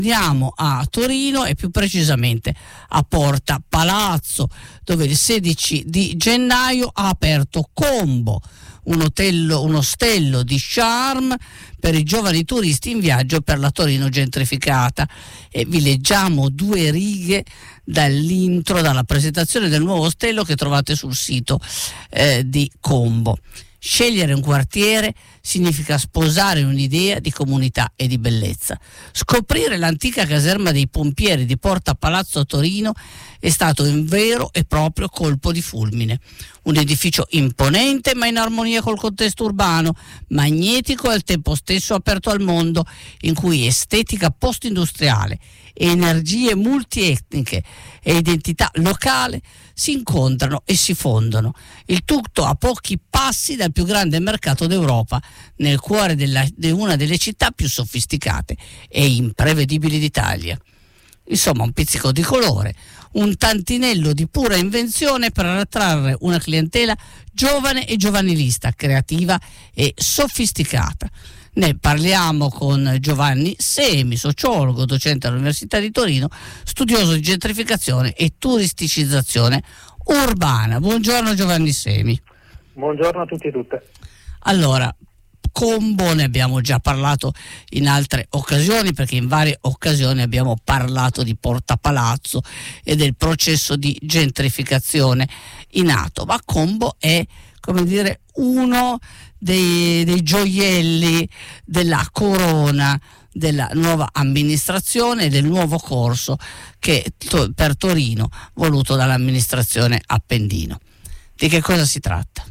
Andiamo a Torino e più precisamente a Porta Palazzo, dove il 16 di gennaio ha aperto Combo, un ostello di charme per i giovani turisti in viaggio per la Torino gentrificata. E vi leggiamo due righe dall'intro, dalla presentazione del nuovo ostello che trovate sul sito di Combo. Scegliere un quartiere significa sposare un'idea di comunità e di bellezza. Scoprire l'antica caserma dei pompieri di Porta Palazzo a Torino è stato un vero e proprio colpo di fulmine. Un edificio imponente ma in armonia col contesto urbano, magnetico e al tempo stesso aperto al mondo, in cui estetica post-industriale, energie multietniche e identità locale si incontrano e si fondono. Il tutto a pochi passi dal più grande mercato d'Europa, nel cuore di una delle città più sofisticate e imprevedibili d'Italia. Insomma, un pizzico di colore, un tantinello di pura invenzione per attrarre una clientela giovane e giovanilista, creativa e sofisticata. Ne parliamo con Giovanni Semi, sociologo, docente all'Università di Torino, studioso di gentrificazione e turisticizzazione urbana. Buongiorno Giovanni Semi. Buongiorno a tutti e tutte. Allora, Combo ne abbiamo già parlato in altre occasioni, perché in varie occasioni abbiamo parlato di Porta Palazzo e del processo di gentrificazione in atto, ma Combo è, come dire, uno dei gioielli della corona della nuova amministrazione e del nuovo corso che per Torino voluto dall'amministrazione Appendino. Di che cosa si tratta?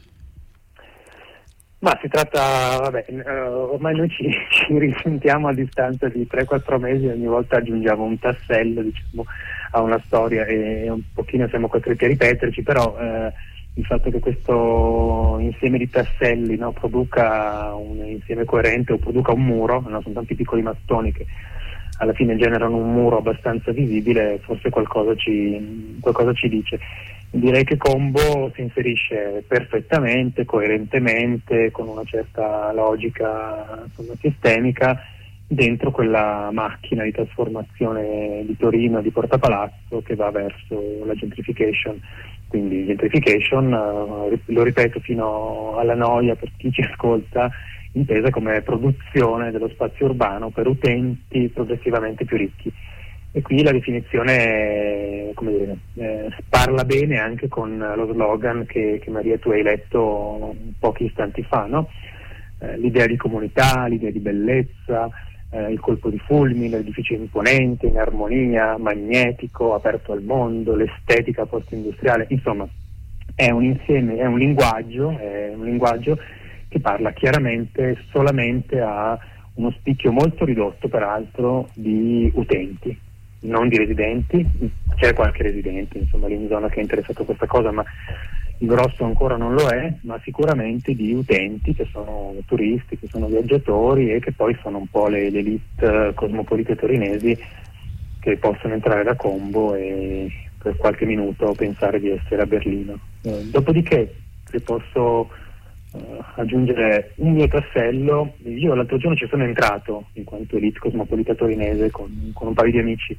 Ma si tratta, ormai noi ci risentiamo a distanza di 3-4 mesi, ogni volta aggiungiamo un tassello, diciamo, a una storia e un pochino siamo costretti a ripeterci, però il fatto che questo insieme di tasselli, no, produca un insieme coerente o produca un muro, no, sono tanti piccoli mattoni che alla fine generano un muro abbastanza visibile, forse qualcosa ci dice. Direi che Combo si inserisce perfettamente, coerentemente, con una certa logica, insomma, sistemica dentro quella macchina di trasformazione di Torino, di Porta Palazzo, che va verso la gentrification. Quindi gentrification, lo ripeto fino alla noia per chi ci ascolta, intesa come produzione dello spazio urbano per utenti progressivamente più ricchi. E qui la definizione, come dire, parla bene anche con lo slogan che Maria tu hai letto pochi istanti fa, no? L'idea di comunità, l'idea di bellezza, il colpo di fulmine, l'edificio imponente, in armonia, magnetico, aperto al mondo, l'estetica post-industriale, insomma è un insieme, è un linguaggio che parla chiaramente solamente a uno spicchio molto ridotto peraltro di utenti, non di residenti. C'è qualche residente, insomma, lì in zona che è interessato a questa cosa, ma il grosso ancora non lo è, ma sicuramente di utenti che sono turisti, che sono viaggiatori e che poi sono un po' le elite cosmopolite torinesi che possono entrare da Combo e per qualche minuto pensare di essere a Berlino. Dopodiché, se posso aggiungere un mio tassello, io l'altro giorno ci sono entrato in quanto elite cosmopolita torinese con un paio di amici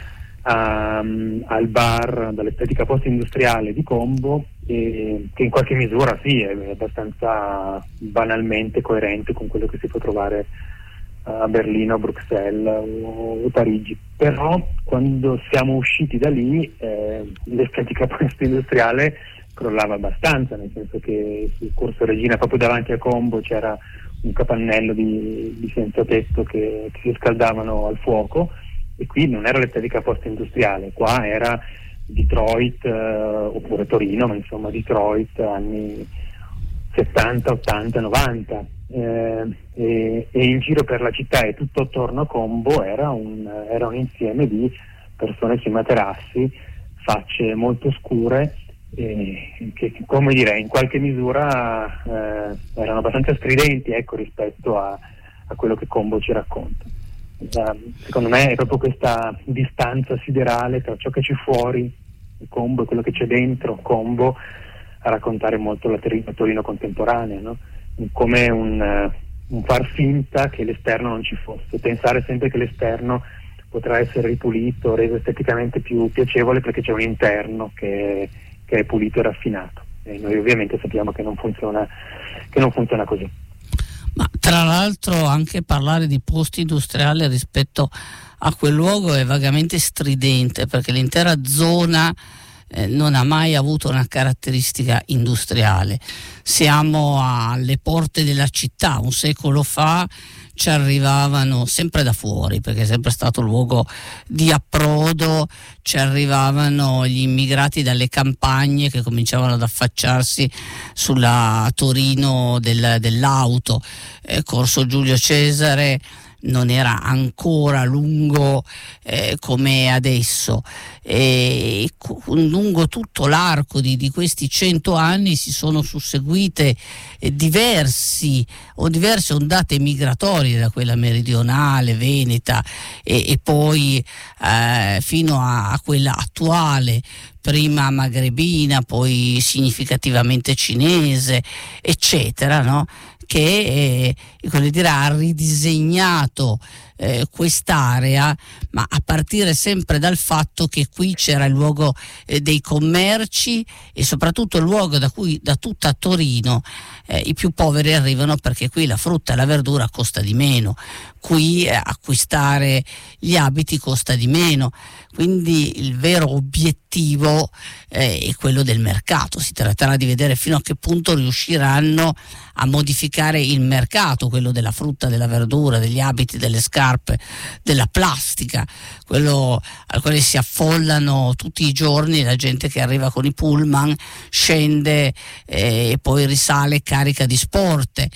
al bar dall'estetica post-industriale di Combo, che in qualche misura sì è abbastanza banalmente coerente con quello che si può trovare a Berlino, Bruxelles o Parigi. Però quando siamo usciti da lì l'estetica post-industriale crollava abbastanza, nel senso che sul Corso Regina, proprio davanti a Combo, c'era un capannello di senza tetto che si scaldavano al fuoco, e qui non era l'estetica post-industriale, qua era Detroit oppure Torino, ma insomma Detroit anni 70, 80, 90, e in giro per la città e tutto attorno a Combo era un insieme di persone sui materassi, facce molto scure, che, come dire, in qualche misura erano abbastanza stridenti, ecco, rispetto a quello che Combo ci racconta. Secondo me è proprio questa distanza siderale tra ciò che c'è fuori Combo e quello che c'è dentro Combo a raccontare molto la Torino contemporanea, no? Come un far finta che l'esterno non ci fosse, pensare sempre che l'esterno potrà essere ripulito, reso esteticamente più piacevole, perché c'è un interno che è pulito e raffinato, e noi ovviamente sappiamo che non funziona così. Ma tra l'altro anche parlare di post industriale rispetto a quel luogo è vagamente stridente, perché l'intera zona non ha mai avuto una caratteristica industriale. Siamo alle porte della città. Un secolo fa ci arrivavano sempre da fuori, perché è sempre stato luogo di approdo, ci arrivavano gli immigrati dalle campagne che cominciavano ad affacciarsi sulla Torino dell'auto. Corso Giulio Cesare non era ancora lungo come adesso, e lungo tutto l'arco di questi 100 anni si sono susseguite diverse ondate migratorie, da quella meridionale, veneta, e poi fino a quella attuale, prima magrebina, poi significativamente cinese, eccetera, no? Che ha ridisegnato quest'area, ma a partire sempre dal fatto che qui c'era il luogo dei commerci, e soprattutto il luogo da cui da tutta Torino i più poveri arrivano, perché qui la frutta e la verdura costa di meno, qui acquistare gli abiti costa di meno, quindi il vero obiettivo è quello del mercato. Si tratterà di vedere fino a che punto riusciranno a modificare il mercato, quello della frutta, della verdura, degli abiti, delle scarpe, della plastica, quello al quale si affollano tutti i giorni la gente che arriva con i pullman, scende e poi risale carica di sporte.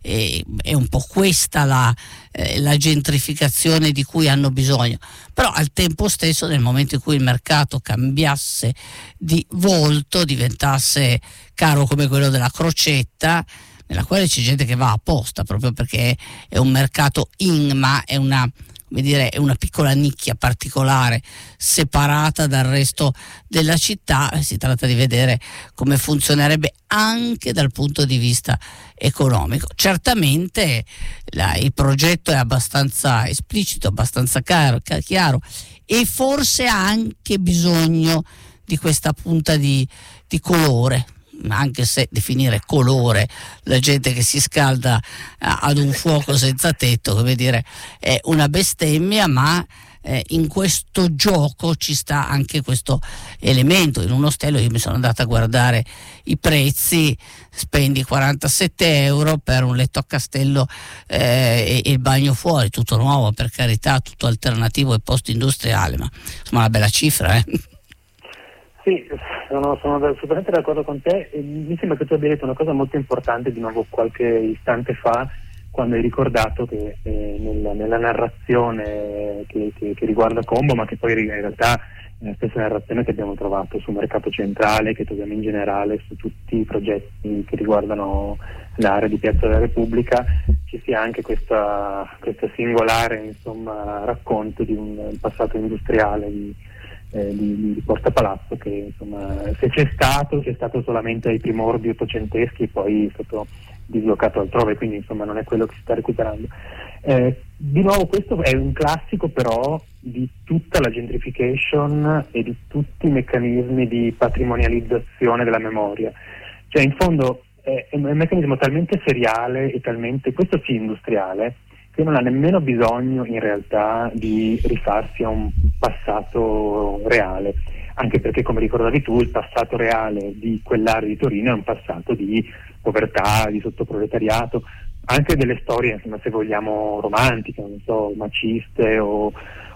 È un po' questa la gentrificazione di cui hanno bisogno, però al tempo stesso, nel momento in cui il mercato cambiasse di volto, diventasse caro come quello della Crocetta, nella quale c'è gente che va apposta proprio perché è un mercato ma è una piccola nicchia particolare, separata dal resto della città. Si tratta di vedere come funzionerebbe anche dal punto di vista economico. Certamente il progetto è abbastanza esplicito, abbastanza chiaro, e forse ha anche bisogno di questa punta di colore, anche se definire colore la gente che si scalda ad un fuoco senza tetto, è una bestemmia, ma in questo gioco ci sta anche questo elemento. In un ostello io mi sono andata a guardare i prezzi, spendi 47 euro per un letto a castello e il bagno fuori, tutto nuovo, per carità, tutto alternativo e post industriale, ma insomma una bella cifra. Sì, sono assolutamente d'accordo con te, e mi sembra che tu abbia detto una cosa molto importante di nuovo qualche istante fa, quando hai ricordato che nella narrazione che riguarda Combo, ma che poi in realtà è la stessa narrazione che abbiamo trovato sul mercato centrale, che troviamo in generale su tutti i progetti che riguardano l'area di Piazza della Repubblica, ci sia anche questa singolare racconto di un passato industriale di Porta Palazzo, che se c'è stato solamente ai primordi ottocenteschi e poi è stato dislocato altrove, quindi non è quello che si sta recuperando. Di nuovo questo è un classico però di tutta la gentrification e di tutti i meccanismi di patrimonializzazione della memoria, cioè in fondo è un meccanismo talmente seriale e talmente, questo sì, industriale, che non ha nemmeno bisogno in realtà di rifarsi a un passato reale, anche perché, come ricordavi tu, il passato reale di quell'area di Torino è un passato di povertà, di sottoproletariato, anche delle storie, se vogliamo, romantiche, non so, maciste o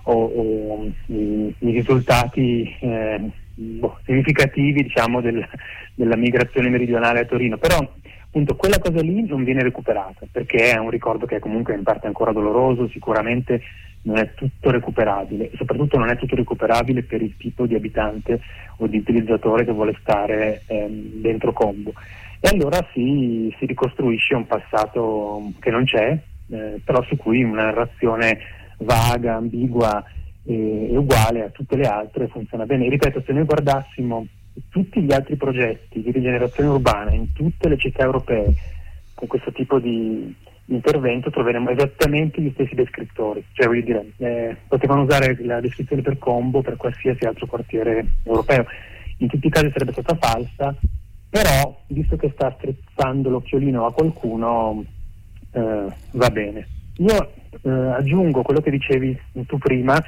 i risultati significativi, della migrazione meridionale a Torino, però appunto quella cosa lì non viene recuperata, perché è un ricordo che è comunque in parte ancora doloroso, sicuramente non è tutto recuperabile, e soprattutto non è tutto recuperabile per il tipo di abitante o di utilizzatore che vuole stare dentro Combo, e allora si ricostruisce un passato che non c'è, però su cui una narrazione vaga, ambigua e uguale a tutte le altre funziona bene. E ripeto, se noi guardassimo tutti gli altri progetti di rigenerazione urbana in tutte le città europee con questo tipo di intervento troveremo esattamente gli stessi descrittori, cioè voglio dire, potevano usare la descrizione per Combo per qualsiasi altro quartiere europeo, in tutti i casi sarebbe stata falsa, però visto che sta strizzando l'occhiolino a qualcuno va bene. Io aggiungo quello che dicevi tu prima,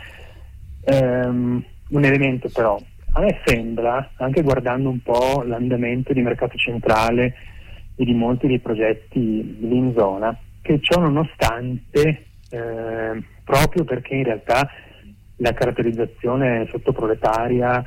un elemento però, a me sembra, anche guardando un po' l'andamento di mercato centrale e di molti dei progetti lì in zona, che ciò nonostante, proprio perché in realtà la caratterizzazione sottoproletaria,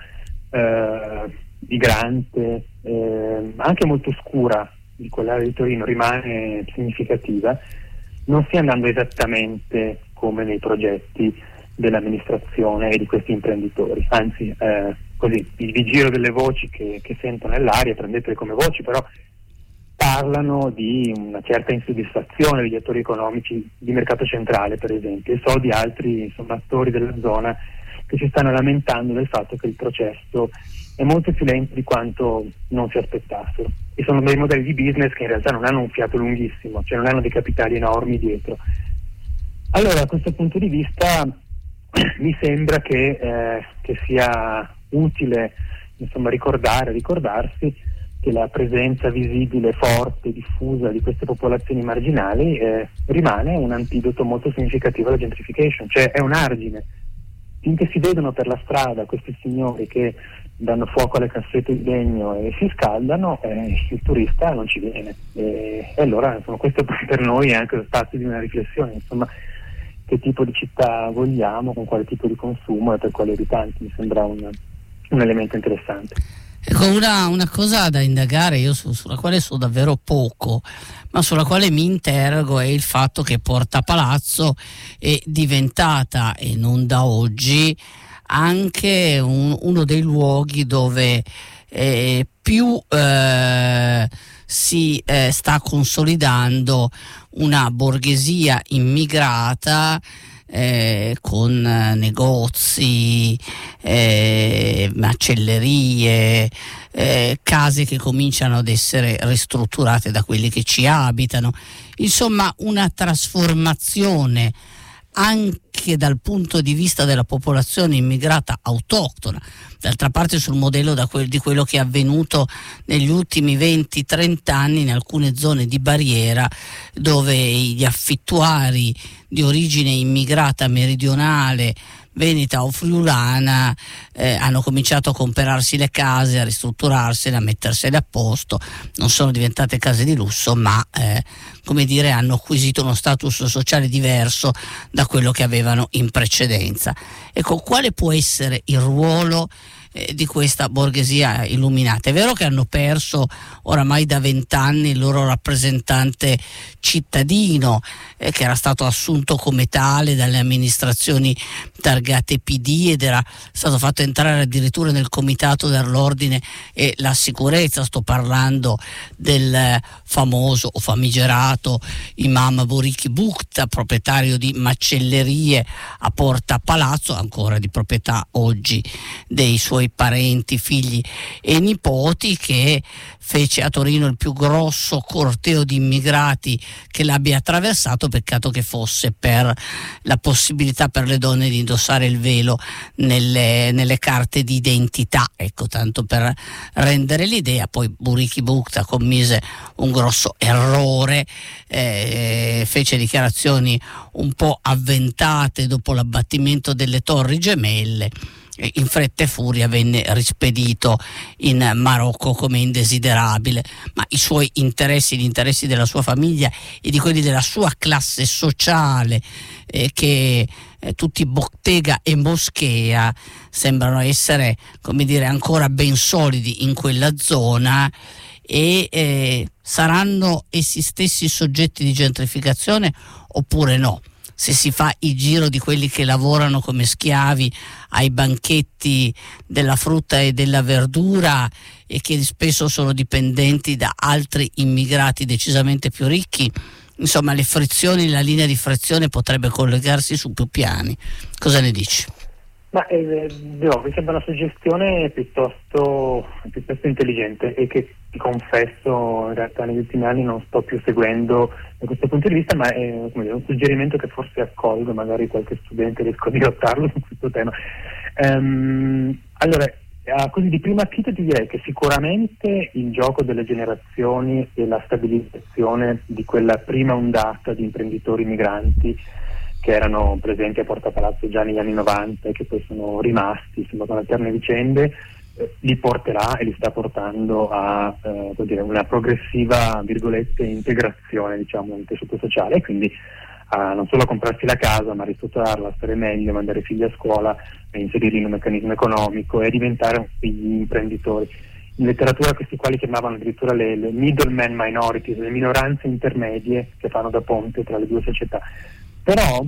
migrante, anche molto scura di quell'area di Torino rimane significativa, non stia andando esattamente come nei progetti dell'amministrazione e di questi imprenditori, anzi così il giro delle voci che sento nell'aria, prendetele come voci, però parlano di una certa insoddisfazione degli attori economici di mercato centrale, per esempio, e so di altri attori della zona che si stanno lamentando del fatto che il processo è molto più lento di quanto non si aspettassero, e sono dei modelli di business che in realtà non hanno un fiato lunghissimo, cioè non hanno dei capitali enormi dietro. Allora, da questo punto di vista mi sembra che sia utile ricordarsi che la presenza visibile, forte, diffusa di queste popolazioni marginali rimane un antidoto molto significativo alla gentrification, cioè è un argine. Finché si vedono per la strada questi signori che danno fuoco alle cassette di legno e si scaldano, il turista non ci viene. E allora questo per noi è anche lo spazio di una riflessione, che tipo di città vogliamo, con quale tipo di consumo e per quali abitanti. Mi sembra un elemento interessante. Ecco, una cosa da indagare io sulla quale so davvero poco, ma sulla quale mi interrogo, è il fatto che Porta Palazzo è diventata, e non da oggi, anche uno dei luoghi dove più si sta consolidando una borghesia immigrata, con negozi, macellerie, case che cominciano ad essere ristrutturate da quelli che ci abitano, insomma una trasformazione anche dal punto di vista della popolazione immigrata autoctona, d'altra parte sul modello di quello che è avvenuto negli ultimi 20-30 anni in alcune zone di barriera, dove gli affittuari di origine immigrata meridionale, veneta o friulana hanno cominciato a comprarsi le case, a ristrutturarsele, a mettersele a posto. Non sono diventate case di lusso, ma hanno acquisito uno status sociale diverso da quello che avevano in precedenza. Ecco, quale può essere il ruolo di questa borghesia illuminata? È vero che hanno perso oramai da 20 anni il loro rappresentante cittadino, che era stato assunto come tale dalle amministrazioni targate PD ed era stato fatto entrare addirittura nel comitato dell'ordine e la sicurezza. Sto parlando del famoso o famigerato Imam Buriki Bukta, proprietario di macellerie a Porta Palazzo, ancora di proprietà oggi dei suoi parenti, figli e nipoti, che fece a Torino il più grosso corteo di immigrati che l'abbia attraversato. Peccato che fosse per la possibilità per le donne di indossare il velo nelle carte di identità, ecco, tanto per rendere l'idea. Poi Buriki Bukta commise un grosso errore, fece dichiarazioni un po' avventate dopo l'abbattimento delle Torri Gemelle. In fretta e furia venne rispedito in Marocco come indesiderabile, ma i suoi interessi, gli interessi della sua famiglia e di quelli della sua classe sociale, che tutti bottega e moschea, sembrano essere, ancora ben solidi in quella zona, e saranno essi stessi soggetti di gentrificazione oppure no? Se si fa il giro di quelli che lavorano come schiavi ai banchetti della frutta e della verdura e che spesso sono dipendenti da altri immigrati decisamente più ricchi, insomma la linea di frizione potrebbe collegarsi su più piani. Cosa ne dici? Ma mi sembra una suggestione piuttosto intelligente, e che ti confesso in realtà negli ultimi anni non sto più seguendo da questo punto di vista, ma è come dire, un suggerimento che forse accolgo, magari qualche studente riesco a dirottarlo su questo tema. Allora, così di prima acchito ti direi che sicuramente il gioco delle generazioni e la stabilizzazione di quella prima ondata di imprenditori migranti che erano presenti a Porta Palazzo già negli anni 90 e che poi sono rimasti, insomma, con alterne vicende, li porterà e li sta portando a una progressiva, virgolette, integrazione, diciamo, nel tessuto sociale, e quindi non solo a comprarsi la casa, ma a ristrutturarla, a stare meglio, mandare i figli a scuola, a inserirli in un meccanismo economico e a diventare degli imprenditori. In letteratura questi quali chiamavano addirittura le middleman minorities, le minoranze intermedie che fanno da ponte tra le due società. Però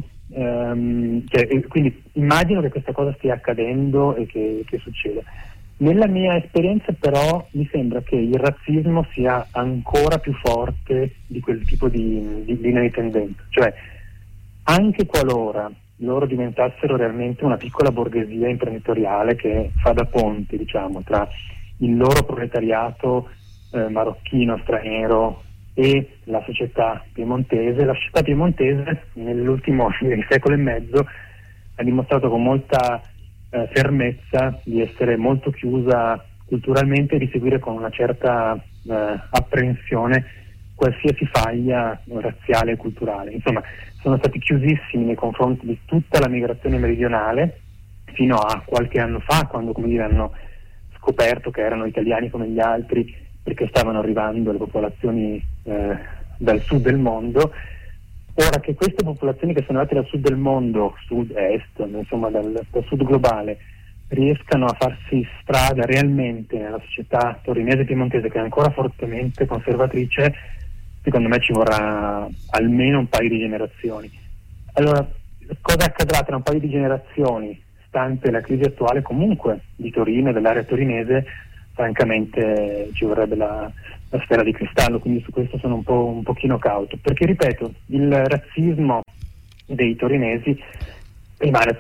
quindi immagino che questa cosa stia accadendo e che succeda. Nella mia esperienza però mi sembra che il razzismo sia ancora più forte di quel tipo di linea di tendenza, cioè anche qualora loro diventassero realmente una piccola borghesia imprenditoriale che fa da ponte, diciamo, tra il loro proletariato marocchino, straniero e la società piemontese. La società piemontese nell'ultimo secolo e mezzo ha dimostrato con molta fermezza di essere molto chiusa culturalmente e di seguire con una certa apprensione qualsiasi faglia razziale e culturale. Insomma, sono stati chiusissimi nei confronti di tutta la migrazione meridionale fino a qualche anno fa, quando, come dire, hanno scoperto che erano italiani come gli altri, perché stavano arrivando le popolazioni dal sud del mondo. Ora che queste popolazioni che sono arrivate dal sud del mondo, sud-est, insomma dal sud globale, riescano a farsi strada realmente nella società torinese e piemontese, che è ancora fortemente conservatrice, secondo me ci vorrà almeno un paio di generazioni. Allora, cosa accadrà tra un paio di generazioni, stante la crisi attuale comunque di Torino e dell'area torinese? Francamente ci vorrebbe la sfera di cristallo, quindi su questo sono un pochino cauto, perché ripeto, il razzismo dei torinesi rimane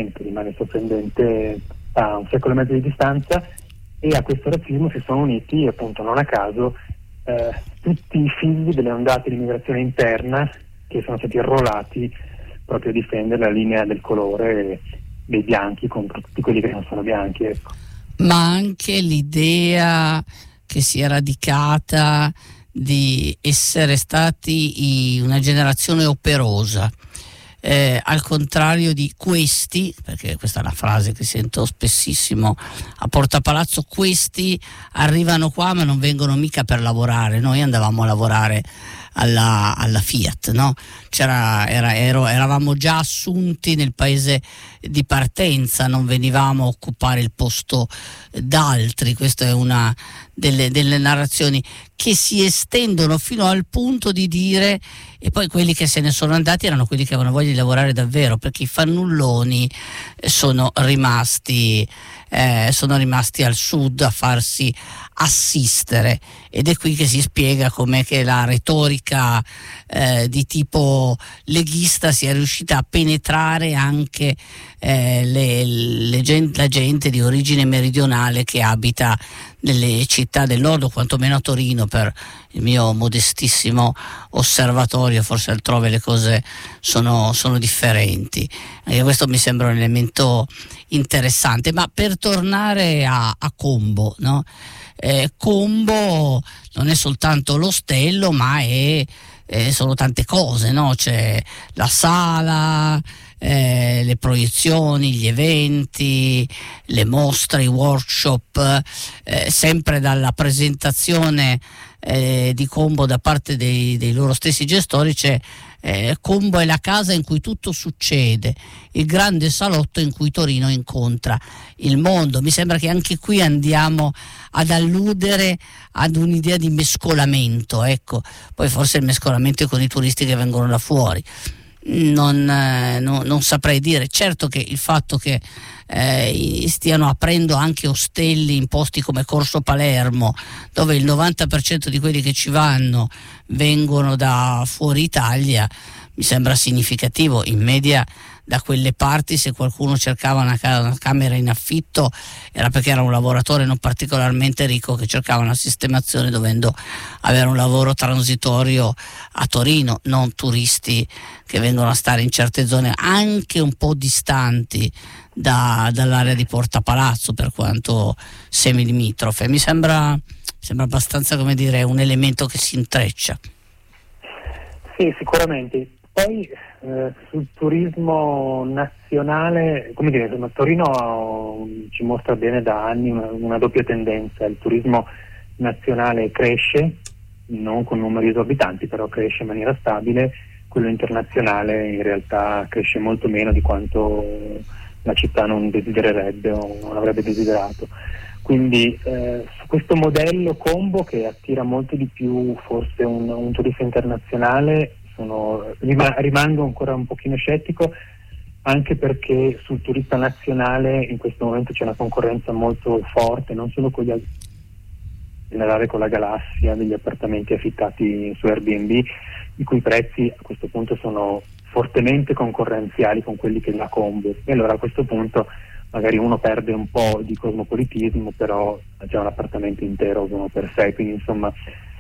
sorprendente a un secolo e mezzo di distanza, e a questo razzismo si sono uniti, appunto non a caso, tutti i figli delle ondate di immigrazione interna che sono stati arruolati proprio a difendere la linea del colore dei bianchi contro tutti quelli che non sono bianchi, ecco. Ma anche l'idea che si è radicata di essere stati una generazione operosa, al contrario di questi, perché questa è una frase che sento spessissimo a Porta Palazzo, questi arrivano qua ma non vengono mica per lavorare, noi andavamo a lavorare alla Fiat, no? Eravamo già assunti nel paese di partenza, non venivamo a occupare il posto d'altri. Questa è una delle narrazioni che si estendono fino al punto di dire, e poi quelli che se ne sono andati erano quelli che avevano voglia di lavorare davvero, perché i fannulloni sono rimasti al sud a farsi assistere, ed è qui che si spiega com'è che la retorica di tipo leghista sia riuscita a penetrare anche la gente di origine meridionale che abita nelle città del nord, o quantomeno a Torino, per il mio modestissimo osservatorio. Forse altrove le cose sono differenti, e questo mi sembra un elemento interessante. Ma per tornare a Combo, no? Combo non è soltanto l'ostello, ma sono tante cose, no? C'è la sala, le proiezioni, gli eventi, le mostre, i workshop, sempre dalla presentazione di Combo da parte dei loro stessi gestori c'è Combo è la casa in cui tutto succede, il grande salotto in cui Torino incontra il mondo. Mi sembra che anche qui andiamo ad alludere ad un'idea di mescolamento, ecco. Poi forse il mescolamento è con i turisti che vengono da fuori, non saprei dire. Certo che il fatto che stiano aprendo anche ostelli in posti come Corso Palermo, dove il 90% di quelli che ci vanno vengono da fuori Italia, mi sembra significativo. In media da quelle parti, se qualcuno cercava una camera in affitto era perché era un lavoratore non particolarmente ricco che cercava una sistemazione dovendo avere un lavoro transitorio a Torino, non turisti che vengono a stare in certe zone anche un po' distanti dall'area di Porta Palazzo, per quanto semilimitrofe. Mi sembra abbastanza, come dire, un elemento che si intreccia. Sì, sicuramente. Poi sul turismo nazionale, come dire, insomma, Torino ci mostra bene da anni una doppia tendenza. Il turismo nazionale cresce, non con numeri esorbitanti, però cresce in maniera stabile. Quello internazionale in realtà cresce molto meno di quanto la città non desidererebbe o non avrebbe desiderato. Quindi su questo modello combo, che attira molto di più forse un turista internazionale, rimango ancora un pochino scettico, anche perché sul turista nazionale in questo momento c'è una concorrenza molto forte, non solo con gli altri, in generale con la galassia degli appartamenti affittati su Airbnb, i cui prezzi a questo punto sono fortemente concorrenziali con quelli che la combo, e allora a questo punto magari uno perde un po' di cosmopolitismo, però ha già un appartamento intero uno per sé, quindi insomma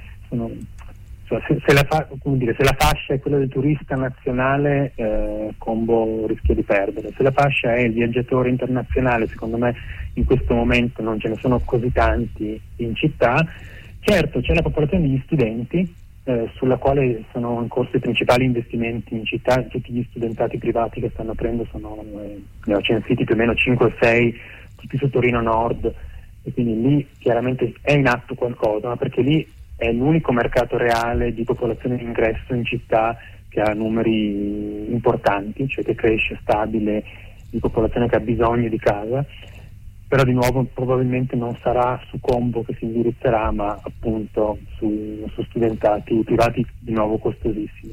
se la fascia è quella del turista nazionale, combo rischia di perdere. Se la fascia è il viaggiatore internazionale, secondo me in questo momento non ce ne sono così tanti in città. Certo, c'è la popolazione degli studenti, sulla quale sono in corso i principali investimenti in città. Tutti gli studentati privati che stanno aprendo ne ho censiti più o meno 5 o 6, tutti su Torino Nord, e quindi lì chiaramente è in atto qualcosa, ma perché lì è l'unico mercato reale di popolazione in ingresso in città che ha numeri importanti, cioè che cresce stabile, di popolazione che ha bisogno di casa. Però di nuovo probabilmente non sarà su combo che si indirizzerà, ma appunto su studentati privati, di nuovo costosissimi.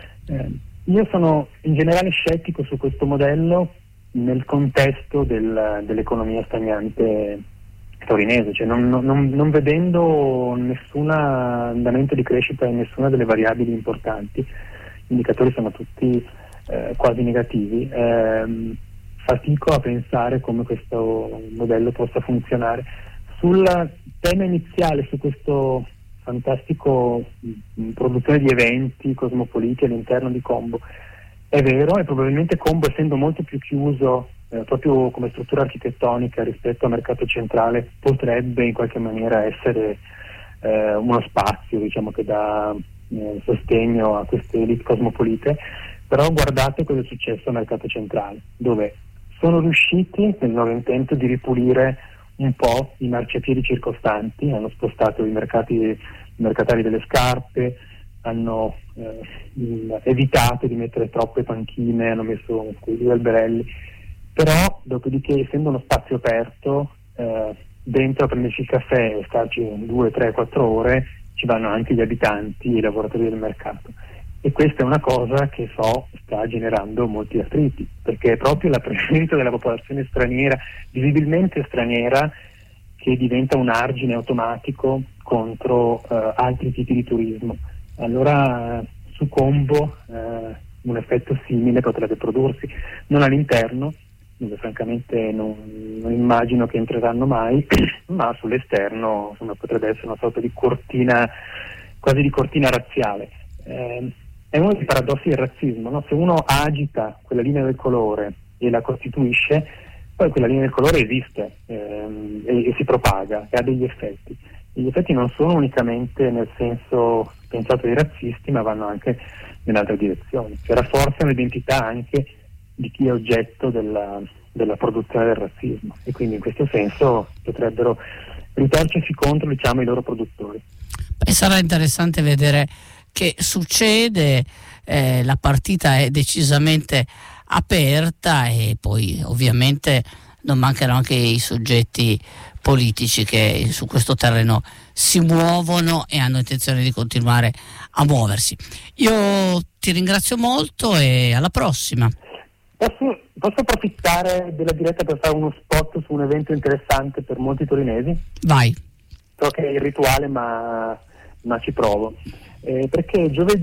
Io sono in generale scettico su questo modello nel contesto dell'economia stagnante torinese, cioè non vedendo nessun andamento di crescita in nessuna delle variabili importanti. Gli indicatori sono tutti quasi negativi. Fatico a pensare come questo modello possa funzionare. Sul tema iniziale, su questo fantastico produzione di eventi cosmopoliti all'interno di Combo, è vero, e probabilmente Combo, essendo molto più chiuso proprio come struttura architettonica rispetto al mercato centrale, potrebbe in qualche maniera essere uno spazio, diciamo, che dà sostegno a queste elite cosmopolite. Però guardate cosa è successo al mercato centrale, dove sono riusciti nel loro intento di ripulire un po' i marciapiedi circostanti, hanno spostato i mercatari delle scarpe, hanno evitato di mettere troppe panchine, hanno messo quei alberelli, però dopodiché, essendo uno spazio aperto, dentro a prenderci il caffè e starci 2, 3, 4 ore ci vanno anche gli abitanti e i lavoratori del mercato. E questa è una cosa che sta generando molti attriti, perché è proprio la presenza della popolazione straniera, visibilmente straniera, che diventa un argine automatico contro altri tipi di turismo. Allora su Combo un effetto simile potrebbe prodursi, non all'interno, dove francamente non immagino che entreranno mai, ma sull'esterno, insomma, potrebbe essere una sorta di cortina, quasi di cortina razziale. È uno dei paradossi del razzismo, no? Se uno agita quella linea del colore e la costituisce, poi quella linea del colore esiste e si propaga e ha degli effetti. Gli effetti non sono unicamente nel senso pensato dei razzisti, ma vanno anche in altre direzioni, cioè rafforzano l'identità anche di chi è oggetto della produzione del razzismo, e quindi in questo senso potrebbero ritorcersi contro, diciamo, i loro produttori. Sarà interessante vedere che succede, la partita è decisamente aperta e poi ovviamente non mancano anche i soggetti politici che su questo terreno si muovono e hanno intenzione di continuare a muoversi. Io ti ringrazio molto e alla prossima. Posso approfittare della diretta per fare uno spot su un evento interessante per molti torinesi? Vai. So che è irrituale, ma ci provo. Perché giovedì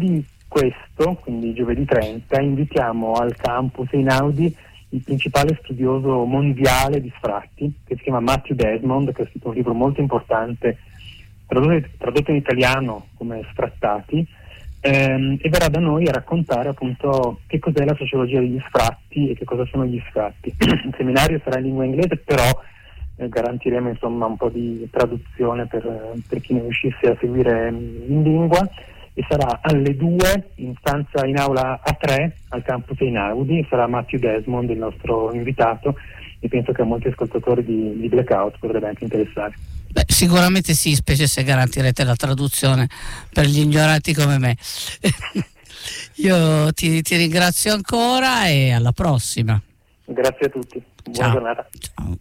questo, quindi giovedì 30, invitiamo al campus Einaudi il principale studioso mondiale di sfratti, che si chiama Matthew Desmond, che ha scritto un libro molto importante, tradotto in italiano come Sfrattati, e verrà da noi a raccontare appunto che cos'è la sociologia degli sfratti e che cosa sono gli sfratti. Il seminario sarà in lingua inglese, però garantiremo insomma un po' di traduzione per chi non riuscisse a seguire in lingua, e sarà alle 2 in aula A3 al campus Einaudi. Sarà Matthew Desmond il nostro invitato, e penso che a molti ascoltatori di Blackout potrebbe anche interessare. Beh, sicuramente sì, specie se garantirete la traduzione per gli ignoranti come me. Io ti ringrazio ancora e alla prossima. Grazie a tutti, buona giornata. Ciao.